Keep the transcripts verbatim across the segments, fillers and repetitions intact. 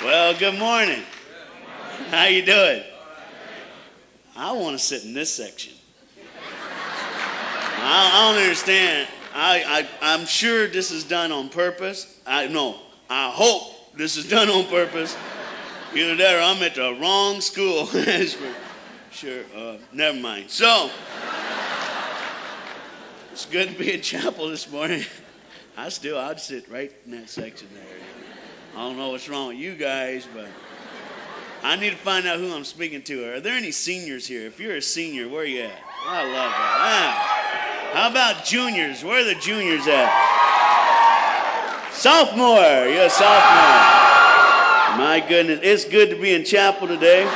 Well, good morning. How you doing? I want to sit in this section. I, I don't understand. I, I I'm sure this is done on purpose. I know. I hope this is done on purpose. Either that or I'm at the wrong school. Sure. Uh, never mind. So it's good to be in chapel this morning. I still I'd sit right in that section there. I don't know what's wrong with you guys, but I need to find out who I'm speaking to. Are there any seniors here? If you're a senior, where are you at? I love that. Ah. How about juniors? Where are the juniors at? Sophomore. You're a sophomore. My goodness. It's good to be in chapel today.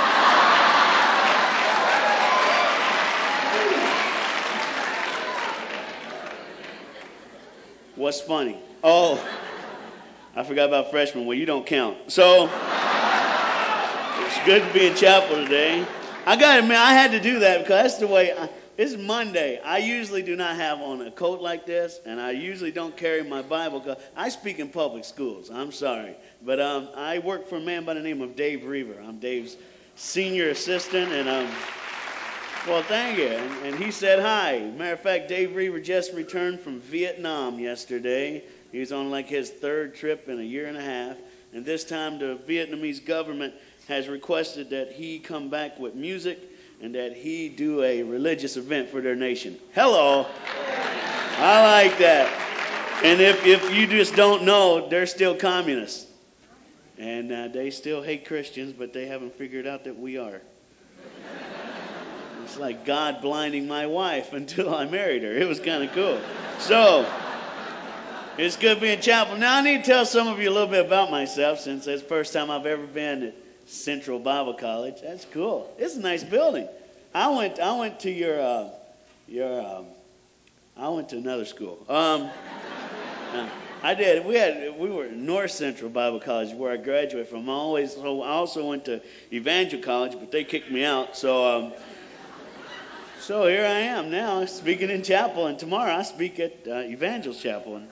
What's funny? Oh, I forgot about freshmen. Well, you don't count. So it's good to be in chapel today. I got to admit, I had to do that because that's the way. I, it's Monday. I usually do not have on a coat like this, and I usually don't carry my Bible because I speak in public schools. I'm sorry. But um, I work for a man by the name of Dave Reaver. I'm Dave's senior assistant, and um, well, thank you. And, and he said hi. Matter of fact, Dave Reaver just returned from Vietnam yesterday. He was on like his third trip in a year and a half. And this time the Vietnamese government has requested that he come back with music and that he do a religious event for their nation. Hello. I like that. And if, if you just don't know, they're still communists. And uh, they still hate Christians, but they haven't figured out that we are. It's like God blinding my wife until I married her. It was kind of cool. So, it's good to be in chapel. Now, I need to tell some of you a little bit about myself since it's the first time I've ever been at Central Bible College. That's cool. It's a nice building. I went I went to your, uh, your um, I went to another school. Um, uh, I did. We had we were at North Central Bible College where I graduated from. I always so I also went to Evangel College, but they kicked me out. So um, So here I am now speaking in chapel, and tomorrow I speak at uh, Evangel Chapel. And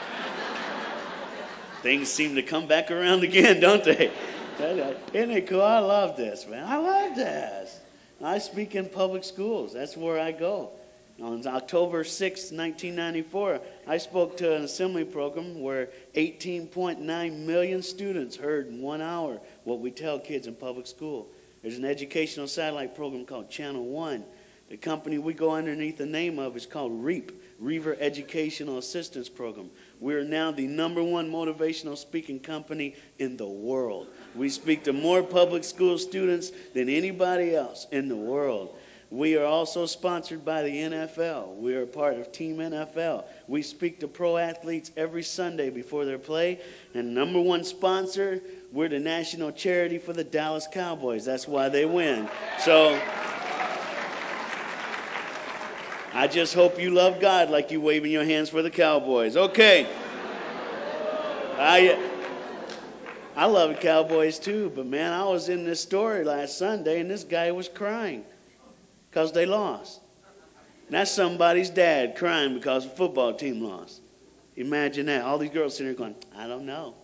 things seem to come back around again, don't they? Isn't it cool? I love this, man. I love this. I speak in public schools. That's where I go. On October sixth, nineteen ninety-four, I spoke to an assembly program where eighteen point nine million students heard in one hour what we tell kids in public school. There's an educational satellite program called Channel One. The company we go underneath the name of is called REAP, Reaver Educational Assistance Program. We're now the number one motivational speaking company in the world. We speak to more public school students than anybody else in the world. We are also sponsored by the N F L. We are part of Team N F L. We speak to pro athletes every Sunday before their play. And number one sponsor, we're the national charity for the Dallas Cowboys. That's why they win. So I just hope you love God like you waving your hands for the Cowboys. Okay. I I love the Cowboys too, but man, I was in this story last Sunday and this guy was crying because they lost. And that's somebody's dad crying because the football team lost. Imagine that. All these girls sitting there going, I don't know.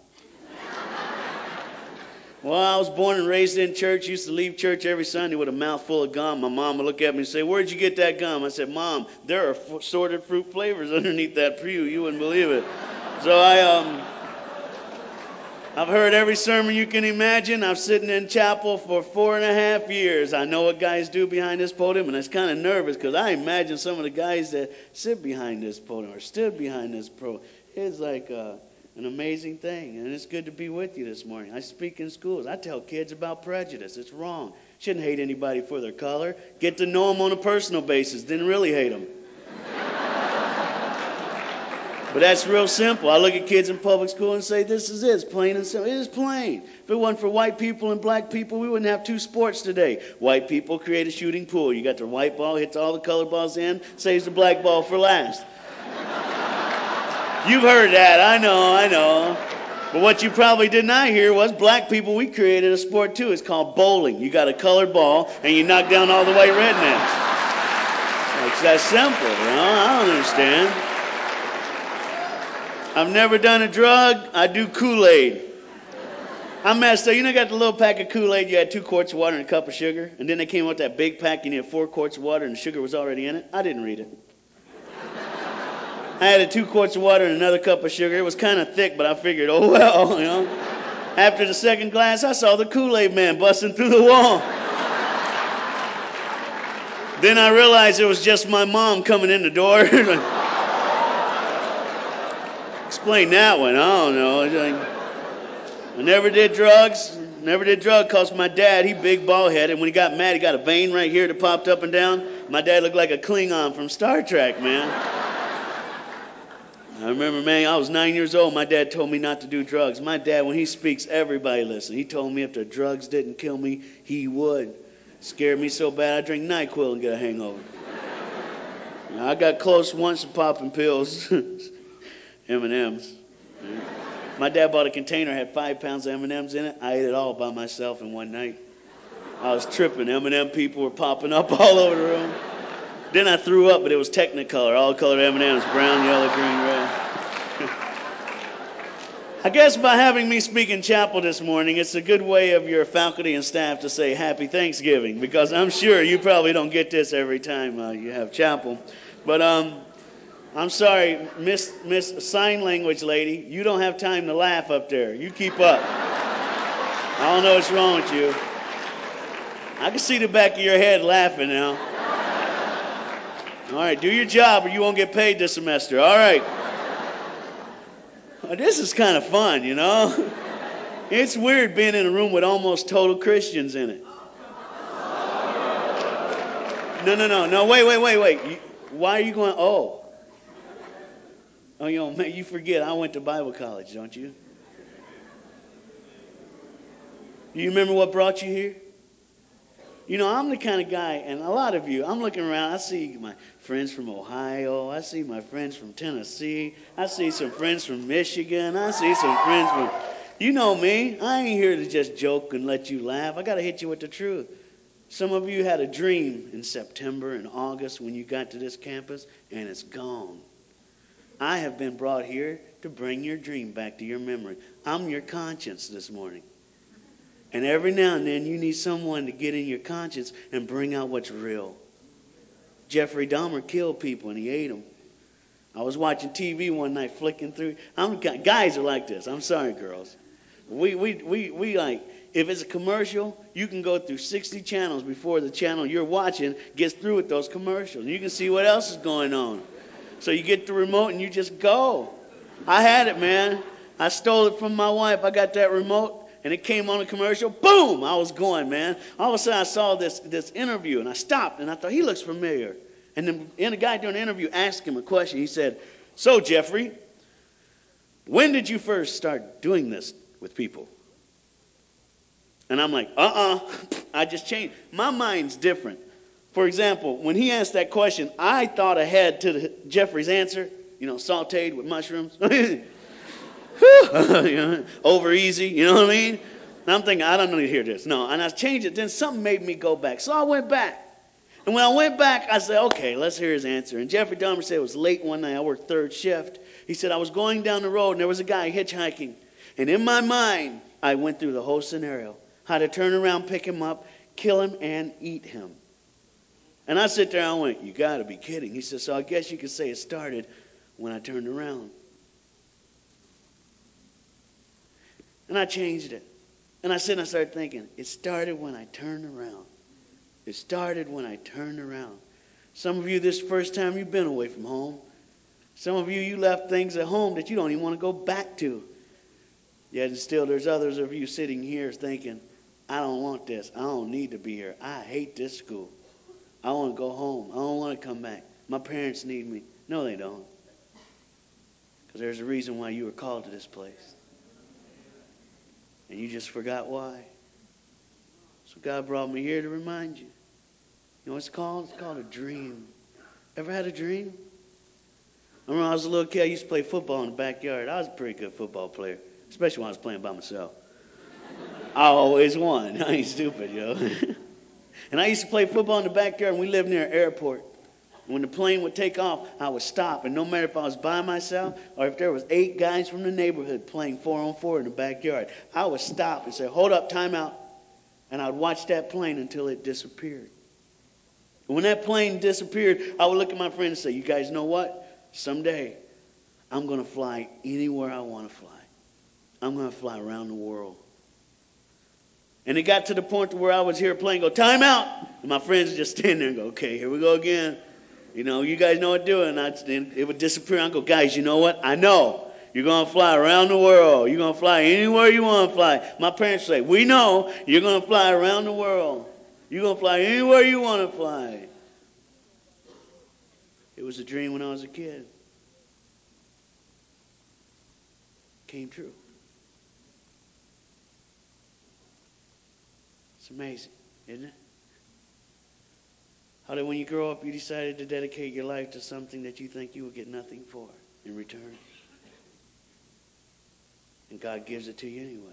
Well, I was born and raised in church. Used to leave church every Sunday with a mouthful of gum. My mom would look at me and say, where'd you get that gum? I said, Mom, there are f- sorted fruit flavors underneath that pew. You wouldn't believe it. So I, um, I've heard every sermon you can imagine. I'm sitting in chapel for four and a half years. I know what guys do behind this podium, and it's kind of nervous because I imagine some of the guys that sit behind this podium or stood behind this podium. It's like uh, an amazing thing, and it's good to be with you this morning. I speak in schools. I tell kids about prejudice. It's wrong. Shouldn't hate anybody for their color. Get to know them on a personal basis. Didn't really hate them. But that's real simple. I look at kids in public school and say, this is it. It's plain and simple. It is plain. If it wasn't for white people and black people, we wouldn't have two sports today. White people create a shooting pool. You got the white ball, hits all the colored balls in, saves the black ball for last. You've heard that. I know, I know. But what you probably did not hear was black people, we created a sport too. It's called bowling. You got a colored ball and you knock down all the white rednecks. It's that simple. You know? I don't understand. I've never done a drug. I do Kool-Aid. I messed up. You know, you got the little pack of Kool-Aid. You had two quarts of water and a cup of sugar. And then they came out with that big pack. You needed four quarts of water and the sugar was already in it. I didn't read it. I had two quarts of water and another cup of sugar. It was kind of thick, but I figured, oh well, you know. After the second glass, I saw the Kool-Aid man busting through the wall. Then I realized it was just my mom coming in the door. Explain that one. I don't know. I never did drugs. Never did drugs because my dad, he big bald headed. When he got mad, he got a vein right here that popped up and down. My dad looked like a Klingon from Star Trek, man. I remember, man, I was nine years old. My dad told me not to do drugs. My dad, when he speaks, everybody listen. He told me if the drugs didn't kill me, he would. Scared me so bad, I drink NyQuil and get a hangover. Now, I got close once to popping pills. M and M's. My dad bought a container, had five pounds of M and M's in it. I ate it all by myself in one night. I was tripping. M and M people were popping up all over the room. Then I threw up, but it was Technicolor, all colored M and M's, brown, yellow, green, red. I guess by having me speak in chapel this morning, it's a good way of your faculty and staff to say Happy Thanksgiving, because I'm sure you probably don't get this every time uh, you have chapel. But um, I'm sorry, Miss Miss Sign Language lady, you don't have time to laugh up there. You keep up. I don't know what's wrong with you. I can see the back of your head laughing now. All right, do your job or you won't get paid this semester. All right. Well, this is kind of fun, you know. It's weird being in a room with almost total Christians in it. No, no, no, no, wait, wait, wait, wait. You, why are you going, oh? Oh, you know, man, you forget I went to Bible college, don't you? Do you remember what brought you here? You know, I'm the kind of guy, and a lot of you, I'm looking around, I see my friends from Ohio, I see my friends from Tennessee, I see some friends from Michigan, I see some friends from, you know me, I ain't here to just joke and let you laugh. I got to hit you with the truth. Some of you had a dream in September and August when you got to this campus, and it's gone. I have been brought here to bring your dream back to your memory. I'm your conscience this morning. And every now and then you need someone to get in your conscience and bring out what's real. Jeffrey Dahmer killed people and he ate them. I was watching T V one night flicking through. I'm, guys are like this. I'm sorry, girls. We, we, we, we like, if it's a commercial, you can go through sixty channels before the channel you're watching gets through with those commercials. And you can see what else is going on. So you get the remote and you just go. I had it, man. I stole it from my wife. I got that remote. And it came on a commercial. Boom! I was going, man. All of a sudden, I saw this this interview, and I stopped, and I thought, he looks familiar. And then and the guy during the interview asked him a question. He said, so, Jeffrey, when did you first start doing this with people? And I'm like, uh-uh. I just changed. My mind's different. For example, when he asked that question, I thought ahead to the, Jeffrey's answer, you know, sauteed with mushrooms. You know, over easy, you know what I mean? And I'm thinking, I don't need to hear this. No, and I changed it. Then something made me go back. So I went back. And when I went back, I said, okay, let's hear his answer. And Jeffrey Dahmer said it was late one night. I worked third shift. He said, I was going down the road, and there was a guy hitchhiking. And in my mind, I went through the whole scenario. How to turn around, pick him up, kill him, and eat him. And I sit there and I went, you got to be kidding. He said, so I guess you could say it started when I turned around. And I changed it. And I said, and I started thinking, it started when I turned around. It started when I turned around. Some of you, this first time you've been away from home. Some of you, you left things at home that you don't even want to go back to. Yet still there's others of you sitting here thinking, I don't want this. I don't need to be here. I hate this school. I want to go home. I don't want to come back. My parents need me. No, they don't. Because there's a reason why you were called to this place. And you just forgot why. So God brought me here to remind you. You know what it's called? It's called a dream. Ever had a dream? I remember when I was a little kid, I used to play football in the backyard. I was a pretty good football player, especially when I was playing by myself. I always won. I ain't stupid, yo. And I used to play football in the backyard, and we lived near an airport. When the plane would take off, I would stop. And no matter if I was by myself or if there was eight guys from the neighborhood playing four on four in the backyard, I would stop and say, hold up, time out. And I'd watch that plane until it disappeared. And when that plane disappeared, I would look at my friends and say, you guys know what? Someday I'm going to fly anywhere I want to fly. I'm going to fly around the world. And it got to the point where I was here playing, go, time out. And my friends would just stand there and go, okay, here we go again. You know, you guys know what to do. And I'd, it would disappear. I'd go, guys, you know what? I know. You're going to fly around the world. You're going to fly anywhere you want to fly. My parents say, we know you're going to fly around the world. You're going to fly anywhere you want to fly. It was a dream when I was a kid. Came true. It's amazing, isn't it? How that when you grow up, you decided to dedicate your life to something that you think you will get nothing for in return. And God gives it to you anyway.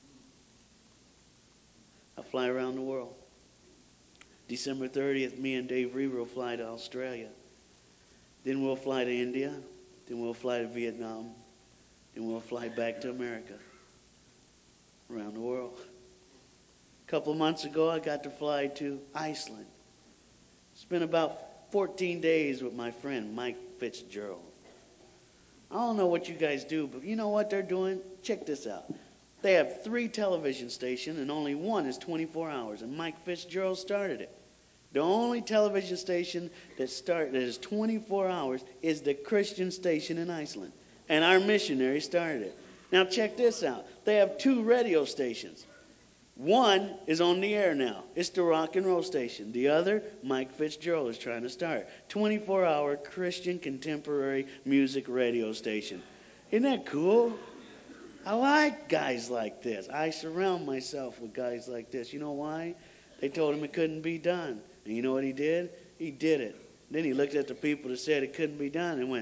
I fly around the world. December thirtieth, me and Dave Reaver will fly to Australia. Then we'll fly to India. Then we'll fly to Vietnam. Then we'll fly back to America. Around the world. A couple of months ago, I got to fly to Iceland. Spent about fourteen days with my friend, Mike Fitzgerald. I don't know what you guys do, but you know what they're doing? Check this out. They have three television stations, and only one is twenty-four hours, and Mike Fitzgerald started it. The only television station that start that is twenty-four hours is the Christian station in Iceland, and our missionary started it. Now check this out. They have two radio stations. One is on the air now. It's the rock and roll station. The other, Mike Fitzgerald is trying to start. twenty-four hour Christian contemporary music radio station. Isn't that cool? I like guys like this. I surround myself with guys like this. You know why? They told him it couldn't be done. And you know what he did? He did it. Then he looked at the people that said it couldn't be done and went,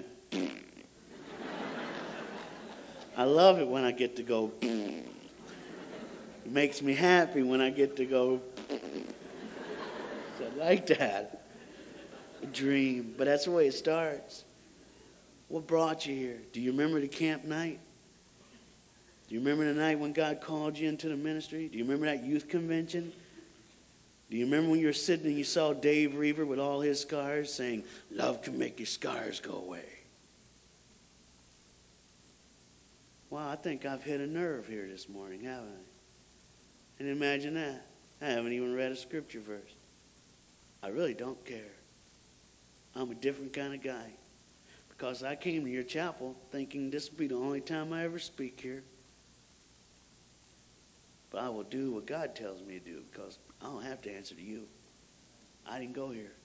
I love it when I get to go, it makes me happy when I get to go, so I like that. A dream. But that's the way it starts. What brought you here? Do you remember the camp night? Do you remember the night when God called you into the ministry? Do you remember that youth convention? Do you remember when you were sitting and you saw Dave Reaver with all his scars saying, love can make your scars go away? Wow, I think I've hit a nerve here this morning, haven't I? And imagine that. I haven't even read a scripture verse. I really don't care. I'm a different kind of guy. Because I came to your chapel thinking this will be the only time I ever speak here. But I will do what God tells me to do because I don't have to answer to you. I didn't go here.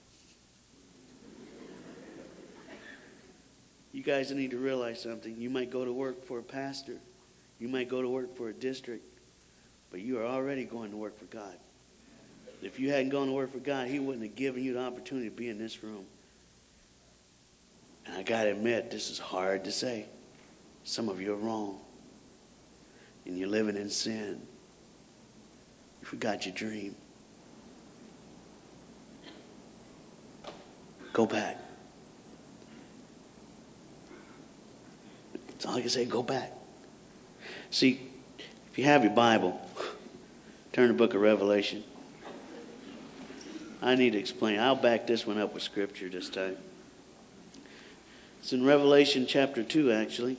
You guys need to realize something. You might go to work for a pastor. You might go to work for a district. But you are already going to work for God. If you hadn't gone to work for God, he wouldn't have given you the opportunity to be in this room. And I got to admit, this is hard to say. Some of you are wrong. And you're living in sin. You forgot your dream. Go back. That's all I can say, go back. See, if you have your Bible, turn to the book of Revelation. I need to explain. I'll back this one up with scripture this time. It's in Revelation chapter two, actually.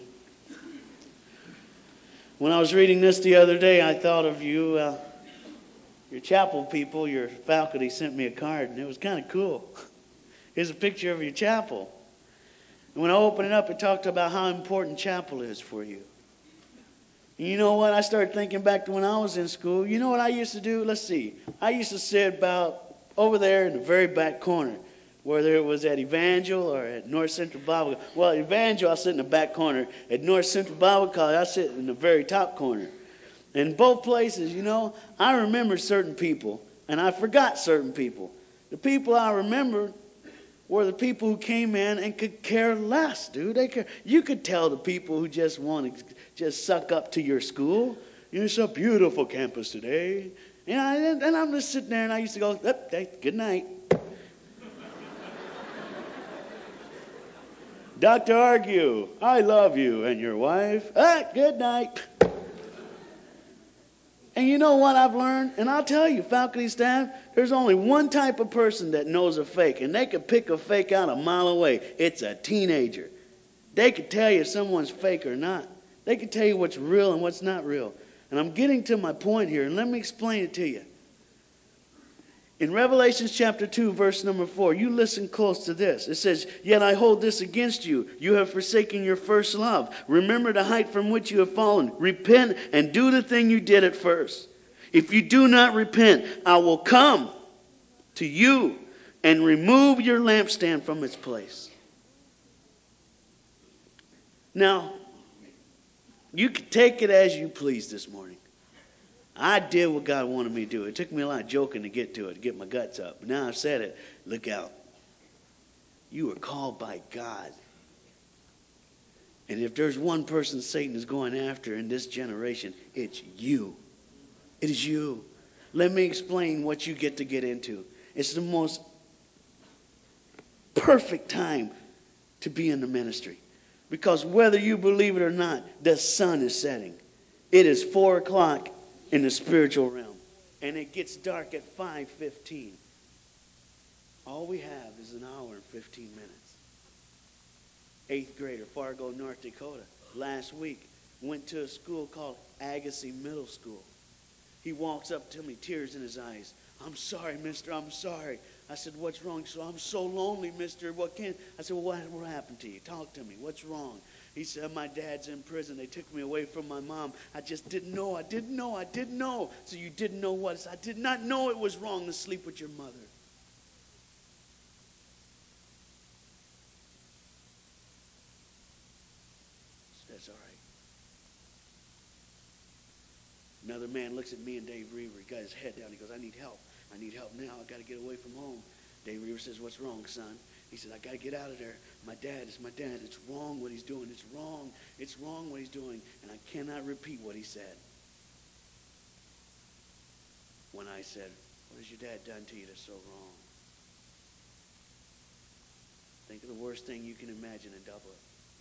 When I was reading this the other day, I thought of you. Uh, your chapel people, your faculty sent me a card, and it was kind of cool. Here's a picture of your chapel. And when I opened it up, it talked about how important chapel is for you. And you know what? I started thinking back to when I was in school. You know what I used to do? Let's see. I used to sit about over there in the very back corner, whether it was at Evangel or at North Central Bible. Well, at Evangel, I sit in the back corner. At North Central Bible College, I sit in the very top corner. In both places, you know, I remember certain people, and I forgot certain people. The people I remember were the people who came in and could care less, dude. They care. You could tell the people who just want to just suck up to your school. You know, it's a beautiful campus today. And, I, and I'm just sitting there, and I used to go, oh, hey, good night. Doctor Argue, I love you and your wife. Ah, good night. And you know what I've learned? And I'll tell you, faculty staff, there's only one type of person that knows a fake, and they can pick a fake out a mile away. It's a teenager. They can tell you if someone's fake or not. They can tell you what's real and what's not real. And I'm getting to my point here, and let me explain it to you. In Revelation chapter two, verse number four, you listen close to this. It says, "Yet I hold this against you. You have forsaken your first love. Remember the height from which you have fallen. Repent and do the thing you did at first. If you do not repent, I will come to you and remove your lampstand from its place." Now, you can take it as you please this morning. I did what God wanted me to do. It took me a lot of joking to get to it, to get my guts up. But now I've said it. Look out. You are called by God. And if there's one person Satan is going after in this generation, it's you. It is you. Let me explain what you get to get into. It's the most perfect time to be in the ministry. Because whether you believe it or not, the sun is setting. It is four o'clock in the spiritual realm. And it gets dark at five fifteen. All we have is an hour and fifteen minutes. Eighth grader, Fargo, North Dakota, last week went to a school called Agassiz Middle School. He walks up to me, tears in his eyes. "I'm sorry, mister, I'm sorry." I said, "What's wrong?" So, "I'm so lonely, mister. What can..." I said, "Well, what, what happened to you? Talk to me. What's wrong?" He said, "My dad's in prison. They took me away from my mom. I just didn't know. I didn't know. I didn't know." So you didn't know what? I said, "I did not know it was wrong to sleep with your mother." So that's all right. Another man looks at me and Dave Reaver. He got his head down. He goes, "I need help. I need help now. I got to get away from home." Dave Reaver says, "What's wrong, son?" He said, "I got to get out of there. My dad is my dad. It's wrong what he's doing. It's wrong. It's wrong what he's doing." And I cannot repeat what he said. When I said, "What has your dad done to you that's so wrong?" Think of the worst thing you can imagine in Dublin.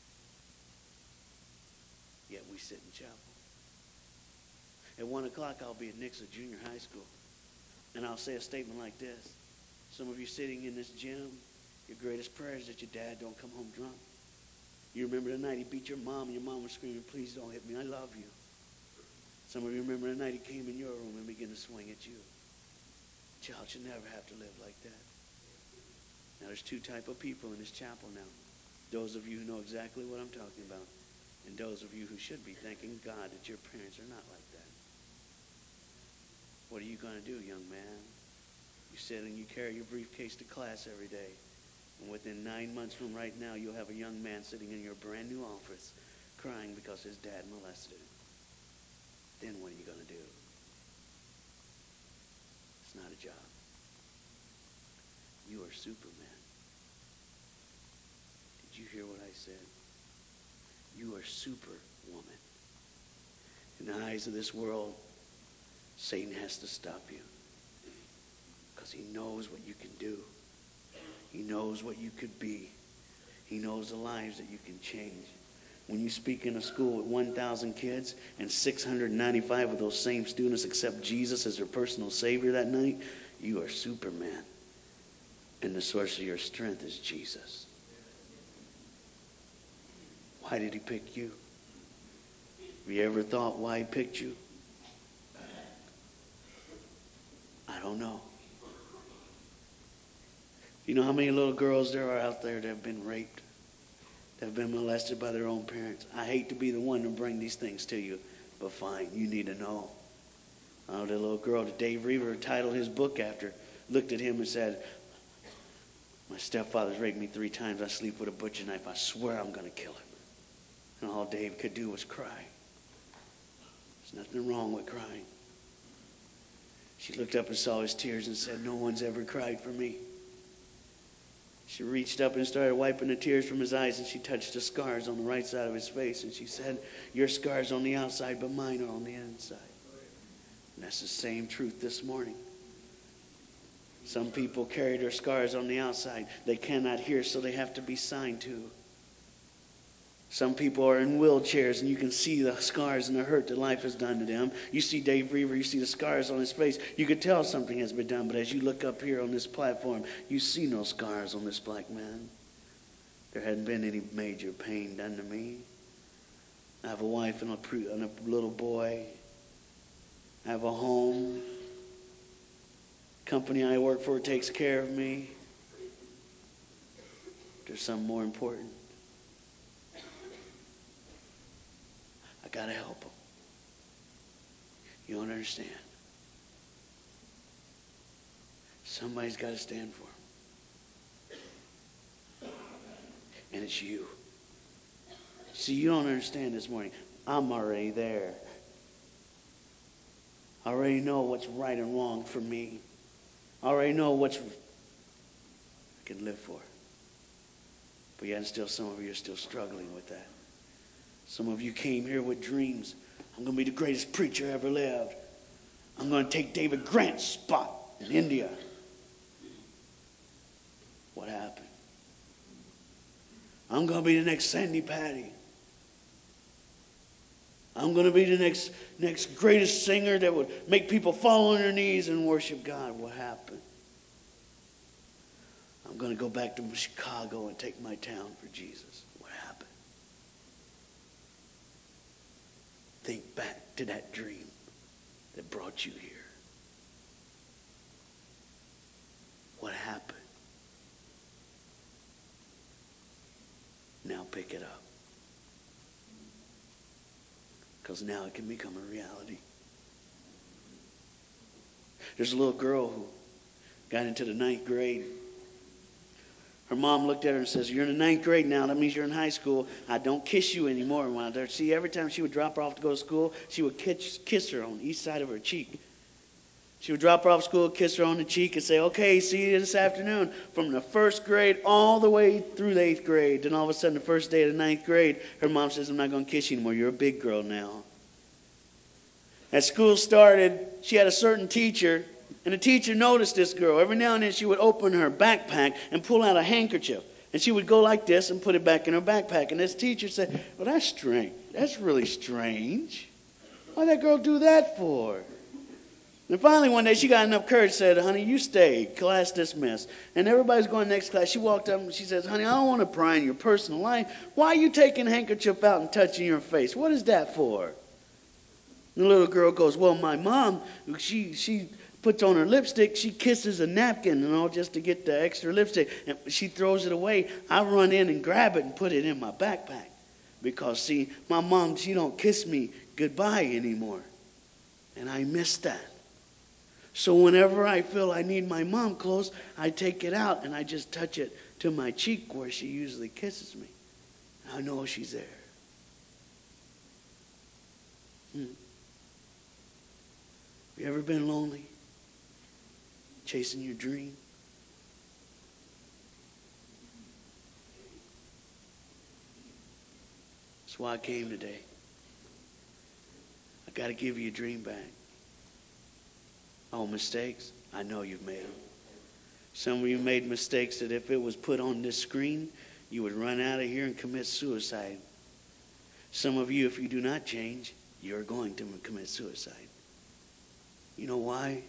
Yet we sit in chapel. At one o'clock, I'll be at Nixa Junior High School. And I'll say a statement like this. Some of you sitting in this gym, your greatest prayer is that your dad don't come home drunk. You remember the night he beat your mom and your mom was screaming, "Please don't hit me, I love you." Some of you remember the night he came in your room and began to swing at you. A child should never have to live like that. Now there's two type of people in this chapel now. Those of you who know exactly what I'm talking about. And those of you who should be thanking God that your parents are not like that. What are you going to do, young man? You sit and you carry your briefcase to class every day. And within nine months from right now, you'll have a young man sitting in your brand new office crying because his dad molested him. Then what are you going to do? It's not a job. You are Superman. Did you hear what I said? You are Superwoman. In the eyes of this world, Satan has to stop you. Because he knows what you can do. He knows what you could be. He knows the lives that you can change. When you speak in a school with one thousand kids and six hundred ninety-five of those same students accept Jesus as their personal Savior that night, you are Superman. And the source of your strength is Jesus. Why did he pick you? Have you ever thought why he picked you? I don't know. You know how many little girls there are out there that have been raped, that have been molested by their own parents? I hate to be the one to bring these things to you, but fine, you need to know. I know the little girl that Dave Reaver titled his book after looked at him and said, "My stepfather's raped me three times. I sleep with a butcher knife. I swear I'm going to kill him." And all Dave could do was cry. There's nothing wrong with crying. She looked up and saw his tears and said, "No one's ever cried for me." She reached up and started wiping the tears from his eyes, and she touched the scars on the right side of his face, and she said, "Your scars on the outside, but mine are on the inside." And that's the same truth this morning. Some people carry their scars on the outside. They cannot hear, so they have to be signed to. Some people are in wheelchairs and you can see the scars and the hurt that life has done to them. You see Dave Reaver, you see the scars on his face. You could tell something has been done, but as you look up here on this platform, you see no scars on this black man. There hadn't been any major pain done to me. I have a wife and a, pre- and a little boy. I have a home. Company I work for takes care of me. There's something more important. I gotta help them. You don't understand. Somebody's got to stand for them. And it's you. See, you don't understand this morning. I'm already there. I already know what's right and wrong for me. I already know what's I can live for. But yet still some of you are still struggling with that. Some of you came here with dreams. I'm going to be the greatest preacher ever lived. I'm going to take David Grant's spot in India. What happened? I'm going to be the next Sandy Patty. I'm going to be the next next greatest singer that would make people fall on their knees and worship God. What happened? I'm going to go back to Chicago and take my town for Jesus. What happened? Think back to that dream that brought you here. What happened? Now pick it up. Because now it can become a reality. There's a little girl who got into the ninth grade. Her mom looked at her and says, "You're in the ninth grade now. That means you're in high school. I don't kiss you anymore." And see, every time she would drop her off to go to school, she would kiss, kiss her on each side of her cheek. She would drop her off to school, kiss her on the cheek, and say, "Okay, see you this afternoon." From the first grade all the way through the eighth grade. Then all of a sudden, the first day of the ninth grade, her mom says, "I'm not going to kiss you anymore. You're a big girl now." As school started, she had a certain teacher, and the teacher noticed this girl. Every now and then she would open her backpack and pull out a handkerchief. And she would go like this and put it back in her backpack. And this teacher said, "Well, that's strange. That's really strange. Why'd that girl do that for?" And finally one day she got enough courage, said, "Honey, you stay. Class dismissed." And everybody's going next class. She walked up and she says, "Honey, I don't want to pry in your personal life. Why are you taking a handkerchief out and touching your face? What is that for?" And the little girl goes, "Well, my mom, she she puts on her lipstick. She kisses a napkin and all just to get the extra lipstick. And she throws it away. I run in and grab it and put it in my backpack. Because, see, my mom, she don't kiss me goodbye anymore. And I miss that. So whenever I feel I need my mom close, I take it out and I just touch it to my cheek where she usually kisses me. I know she's there." Hmm. You ever been lonely? Chasing your dream? That's why I came today. I got to give you your dream back. Oh, mistakes? I know you've made them. Some of you made mistakes that if it was put on this screen, you would run out of here and commit suicide. Some of you, if you do not change, you're going to commit suicide. You know why?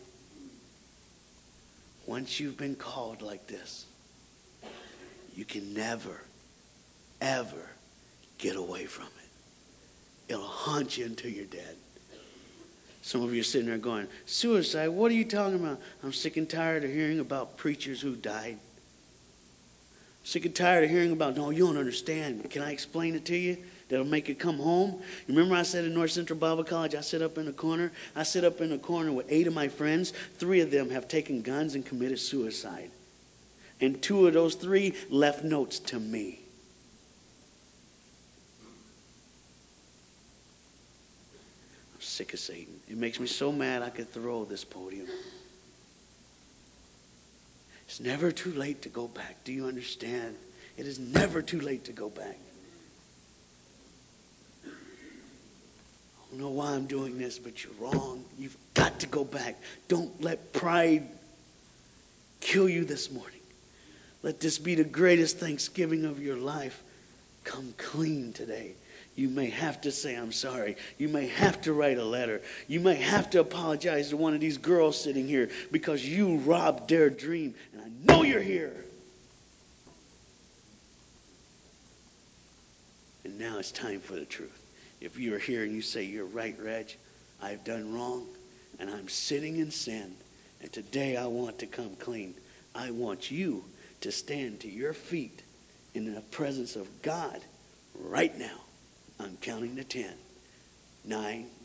Once you've been called like this, you can never, ever get away from it. It'll haunt you until you're dead. Some of you are sitting there going, "Suicide? What are you talking about?" I'm sick and tired of hearing about preachers who died. Sick and tired of hearing about, "No, you don't understand. Can I explain it to you? That'll make it come home." You remember I said in North Central Bible College, I sit up in the corner. I sit up in the corner with eight of my friends. Three of them have taken guns and committed suicide. And two of those three left notes to me. I'm sick of Satan. It makes me so mad I could throw this podium. It's never too late to go back. Do you understand? It is never too late to go back. I don't know why I'm doing this, but you're wrong. You've got to go back. Don't let pride kill you this morning. Let this be the greatest Thanksgiving of your life. come clean today. You may have to say, I'm sorry. You may have to write a letter. You may have to apologize to one of these girls sitting here because you robbed their dream. And I know you're here. And now it's time for the truth. If you're here and you say, you're right, Reg, I've done wrong, and I'm sitting in sin, and today I want to come clean. I want you to stand to your feet in the presence of God right now. I'm counting to ten. Nine,